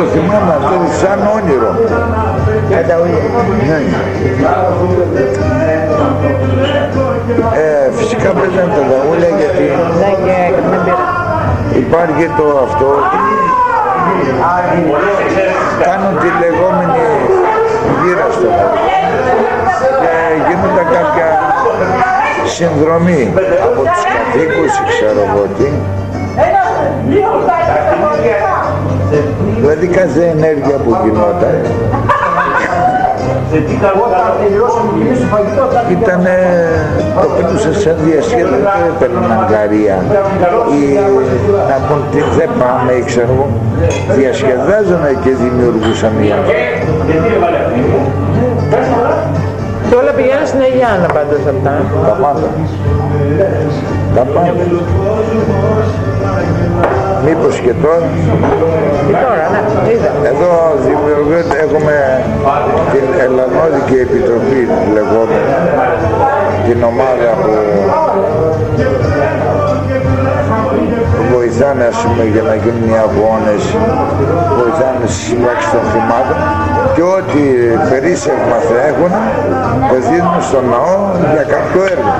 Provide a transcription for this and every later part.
το θυμάμαι αυτό σαν όνειρο. Ναι. Φυσικά πρέπει να τα δαούλια γιατί υπάρχει το αυτό. Κάνουν τη λεγόμενη γύρα στο και γίνονται κάποια συνδρομή από τους κατοίκους, ξέρω εγώ τι. Δηλαδή κάθε ενέργεια που γινόταν ήταν το πέτουσα σαν διασκέδαση, δεν έπαιρναν αγκαρία ή να πούν τι δεν πάμε ή ξέρω εγώ, διασκεδάζανε και δημιουργούσαν οι άνθρωποι. Και όλα πηγαίνουν στην Αγία Άννα πάντως αυτά. Τα πάντα. Τα πάντα. Μήπως και τώρα. Και τώρα, ναι, είδα. Εδώ δημιουργείται, έχουμε την Ελλανόδικη Επιτροπή λεγόμενη, την ομάδα που βοηθάνε ας πούμε για να γίνουν οι αγώνες, βοηθάνε στη σύμπραξη των θυμάτων και ό,τι περίσσευμα θα έχουν το δίνουν στον ναό για κάποιο έργο.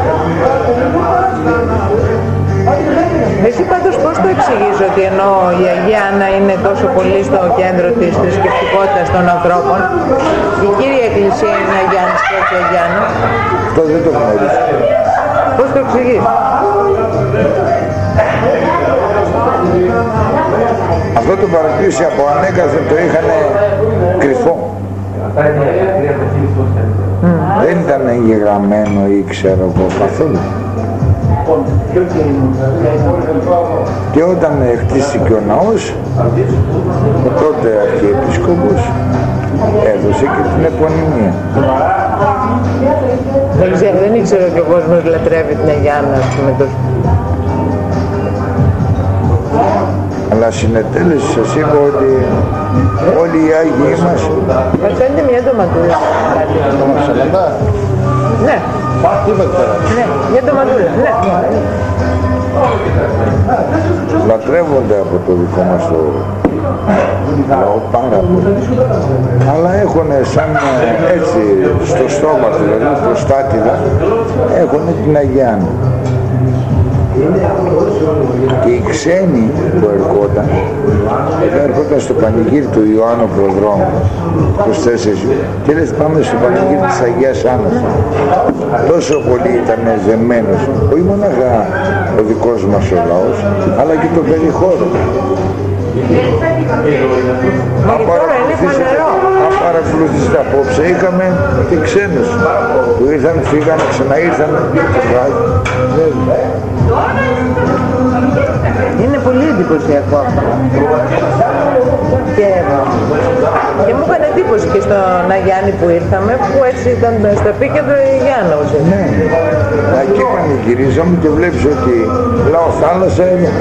Εσύ πάντως πώς το εξηγείς ότι ενώ η Αγία Άννα είναι τόσο πολύ στο κέντρο της θρησκευτικότητας των ανθρώπων, η κύρια εκκλησία είναι Αγία Άννα και Αγία Άννα? Αυτό δεν το γνωρίζω. Πώς το εξηγείς? Αυτό το παρατήρηση από ανέκαθεν το είχαν κρυφό. Δεν ήταν εγγεγραμμένο ή ξέρω εγώ καθόλου. Και όταν χτίστηκε ο ναός, ο τότε αρχιεπίσκοπος έδωσε και την επωνυμία. Δεν ξέρω, δεν ήξερα ότι ο κόσμος λατρεύει την Αγία Άννα, ας πούμε, τόσο. Αλλά συνετέλεσε, σας είπα ότι όλοι οι Άγιοι μας... Μας φαίνεται μια ντοματούλα. Ναι. Ναι, μια ντοματούλα, ναι. Λατρεύονται από το δικό μας το λαό πάρα πολύ. Αλλά έχουν σαν έτσι στο στόμα του, δηλαδή προστάτηδα, έχουν την Αγία Άννα. Και οι ξένοι που ερχόταν, εδώ έρχονταν στο πανηγύρι του Ιωάννου Προδρόμου, 24, και λέει πάμε στο πανηγύρι της Αγίας Άννας. Τόσο πολύ ήταν ζεμένος, όχι μόνο ο δικός μας ο λαός, αλλά και το περιχώρο. Αν παρακολουθήσετε απόψε, είχαμε και ξένους που ήρθαν, φύγανε, ξαναήρθαν. Είναι πολύ εντυπωσιακό αυτό. Και μου έκανε εντύπωση και στον Αγιάννη που ήρθαμε, που έτσι ήταν στο επίκεντρο η Γιάννα. Ναι, εκεί πανηγυρίζαμε και βλέπεις ότι λαό θάλασσα είναι.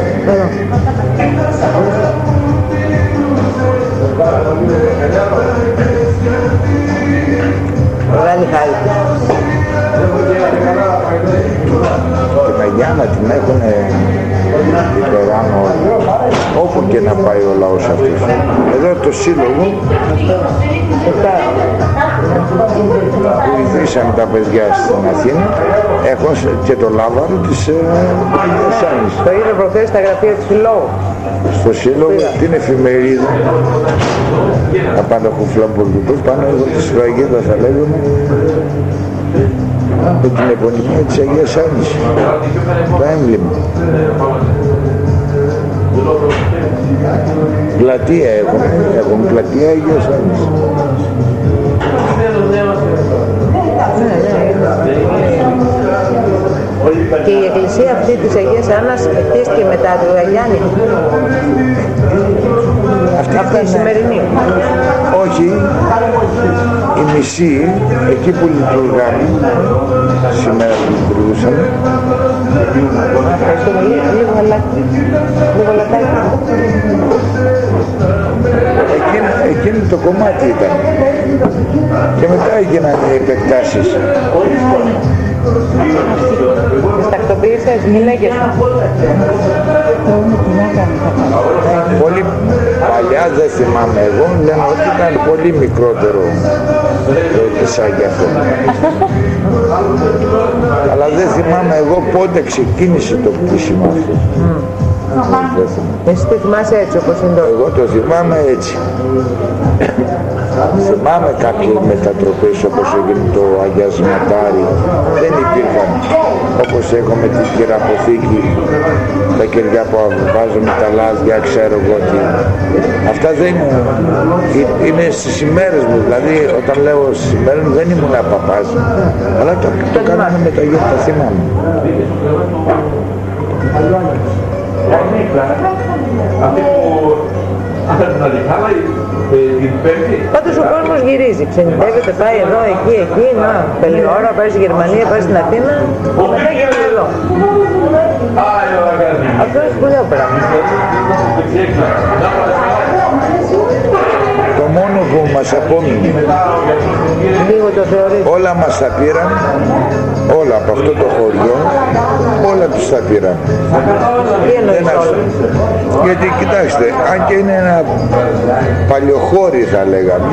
Μεγάλη χάρη. Την Αγιάννα την έχουν υπεράνω όπου και να πάει ο λαός αυτός. Εδώ το σύλλογο που ιδρύσαμε τα παιδιά στην Αθήνα, έχω και το λάβαρο της Αγίας Άννης. Το είδε προχθές στα γραφεία του Συλλόγου. Στο σύλλογο την εφημερίδα τα πάντα κουφλαμπουργούς πάνω εδώ τη σφραγίδα θα λέγουμε με την επωνυμία της Αγίας Άννης, το έμβλημα. Πλατεία έχουν πλατεία Αγίας Άννης. Και η εκκλησία αυτή της Αγίας Άννας χτίστηκε μετά του Αγιάννη. Αυτή η σημερινή. Όχι, η μισή, εκεί που λειτουργάμε, σήμερα που λειτουργούσαμε. Ευχαριστούμε λίγο λατάκι. Εκείνο το κομμάτι ήταν. Και μετά έγιναν οι επεκτάσεις. Τις τακτοποίησες, γυναίκες. Πολύ παλιά παλιά δεν θυμάμαι εγώ, λένε ότι ήταν πολύ μικρότερο τυσάκι αυτό. Αλλά δεν θυμάμαι εγώ πότε ξεκίνησε το κτίσιμο αυτό. Εσύ το θυμάσαι έτσι όπως είναι τώρα? Εγώ το θυμάμαι έτσι. Θυμάμαι κάποιες μετατροπές όπως έγινε το αγιασματάρι. Δεν υπήρχαν όπως έχουμε την κυραποθήκη, τα κεριά που βάζουμε τα λάδια, ξέρω εγώ τι. Αυτά δεν είναι στις ημέρες μου. Δηλαδή όταν λέω στις ημέρες μου δεν ήμουν παπάς. Αλλά το κάναμε με τα γύρω, τα θυμάμαι. Πάντως ο κόσμος γυρίζει, ξενιτεύεται, πάει εδώ, εκεί, να, καλή ώρα, πάει στη Γερμανία, πάει στην Αθήνα και μετά γυρνάει εδώ. Αυτό είναι σπουδαίο πράγμα. Το μόνο που μας απόμεινε, λίγο το θεωρείς, όλα μας τα πήραν, όλα από αυτό το χωριό, όλα τους τα πήραν. τι εννοείς όλα? Γιατί κοιτάξτε, αν και είναι ένα παλιοχώρι θα λέγαμε,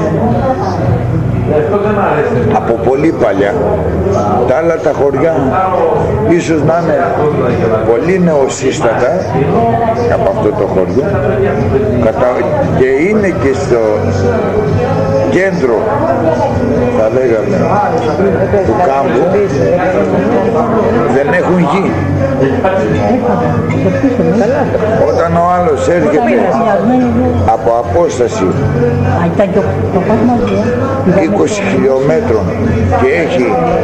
από πολύ παλιά, τα άλλα τα χωριά ίσως να είναι πολύ νεοσύστατα από αυτό το χωριό και είναι και στο κέντρο θα λέγαμε του κάμπου, δεν έχουν γη. Όταν ο άλλος έρχεται από απόσταση 20 χιλιόμετρων και έχει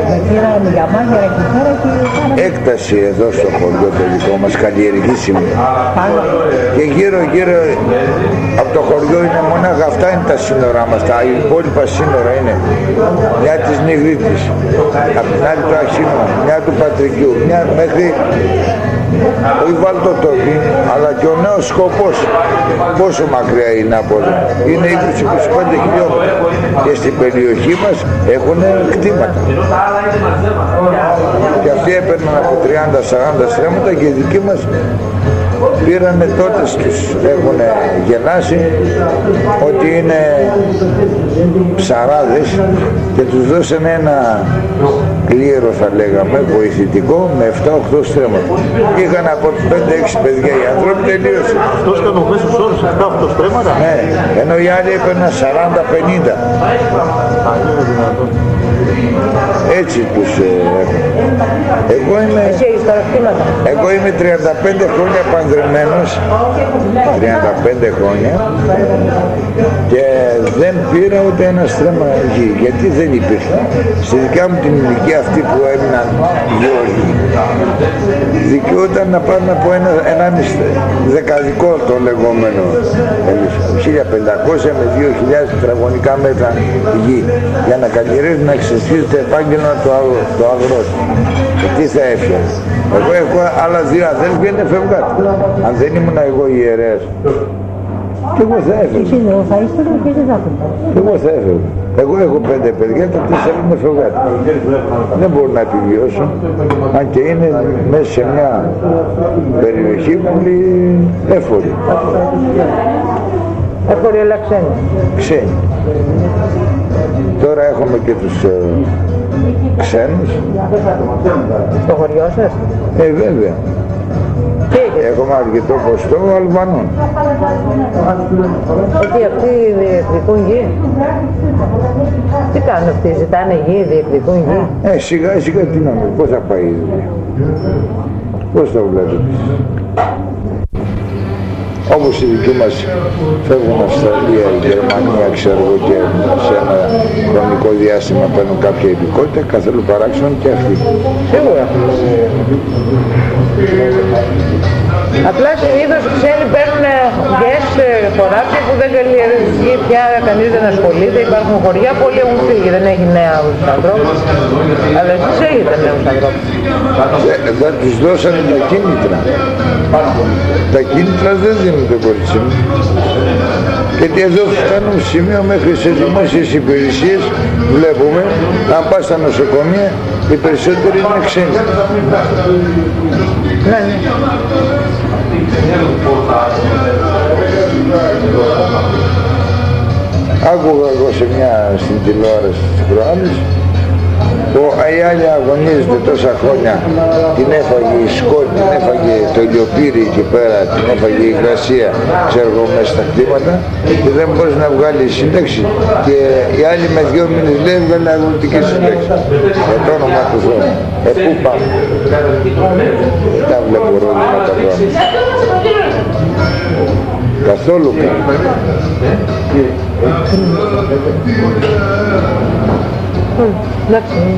έκταση εδώ στο χωριό το δικό μας καλλιεργήσιμη και γύρω από το χωριό είναι μονάχα, αυτά είναι τα σύνορά μας, τα υπόλοιπα σύνορα είναι μια της Νιγρίτης, απ' την άλλη του Αχίνου, μια του Πατρικιού, μια μέχρι όχι Βαλτοτόπι, αλλά και ο νέος Σκοπός. Πόσο μακριά είναι από εδώ? Είναι 20-25 χιλιόμετρα και στην περιοχή μας έχουν κτήματα. Και αυτοί έπαιρναν από 30-40 στρέμματα και οι δικοί μας πήρανε τότε, τους έχουν γεννάσει ότι είναι ψαράδες και τους δώσανε ένα κλήρο θα λέγαμε βοηθητικό με 7-8 στρέμματα. Είχαν από 5-6 παιδιά οι άνθρωποι, τελείωσε. Αυτός ήταν ο μέσος όρος 7-8 στρέμματα? Ναι, ενώ οι άλλοι έπαιρναν 40-50. Έτσι τους εγώ είμαι 35 χρόνια παντρεμένος, 35 χρόνια και δεν πήρα ούτε ένα στρέμμα γη, γιατί δεν υπήρχε. Στη δικιά μου την ηλικία αυτή που έμειναν γεωργοί, δικαιούταν να πάρουν από ένα δεκαδικό το λεγόμενο 1500 με 2000 τετραγωνικά μέτρα γη για να καλλιεργήσουν, να εξασφαλίσουν το επάγγελμα του αγρότη. Και τι θα έφτιανε? Εγώ έχω άλλα δύο αδέλφια, είναι φευγάτη. Αν δεν ήμουν εγώ ιερέας, και εγώ θα έφευγα. Και εγώ θα έφευγα. Εγώ έχω 5 παιδιά, τα 4 είναι φευγάτη. Δεν μπορώ να επιβιώσω, αν και είναι μέσα σε μια περιοχή πολύ έφορη. Έφορη αλλά ξένη. Ξένη. Τώρα έχουμε και τους ξένους. Στο χωριό σας? Βέβαια. Έχουμε αρκετό ποστό Αλβανών. Γιατί αυτοί διεκδικούν γη? Τι κάνουν αυτοί, ζητάνε γη, διεκδικούν γη? Σιγά σιγά τι νομίζεις, πώς θα πάει η δουλειά? Πώς το βλέπετε? Όπως οι δικοί μας φεύγουν Αυστραλία, η Γερμανία, ξέρω εγώ, και σε ένα χρονικό διάστημα παίρνουν κάποια ειδικότητα, καθόλου παράξενο και αυτοί. Σίγουρα. Απλά συνήθως οι ξένοι παίρνουν χωράφια που δεν καλλιεργεί πια, κανείς δεν ασχολείται, υπάρχουν χωριά, πολλοί έχουν φύγει, δεν έχει νέους ανθρώπους. Αλλά εσείς έχετε νέους ανθρώπους. Θα τους δώσανε τα κίνητρα. Τα κίνητρα δεν δίνονται κορίτσι μου. Γιατί εδώ φτάνουν σημείο μέχρι σε δημόσιες υπηρεσίες, βλέπουμε, αν πας στα νοσοκομεία, οι περισσότεροι είναι ξένοι. Ναι, ναι. Άκουγα εγώ στην τηλεόραση της προάλλης, η άλλη αγωνίζεται τόσα χρόνια, την έφαγε η σκότη, την έφαγε το ηλιοπύρι εκεί πέρα, την έφαγε η υγρασία, ξέρω εγώ, μέσα στα κτήματα και δεν μπορείς να βγάλει σύνταξη και οι άλλοι με 2 μήνες λέει βγάλει αγωνιστική σύνταξη. Για το όνομα του Θεού. Πού πάμε. Δεν τα βλέπω ρόλιμα τα πράγματα. Καθόλου καν.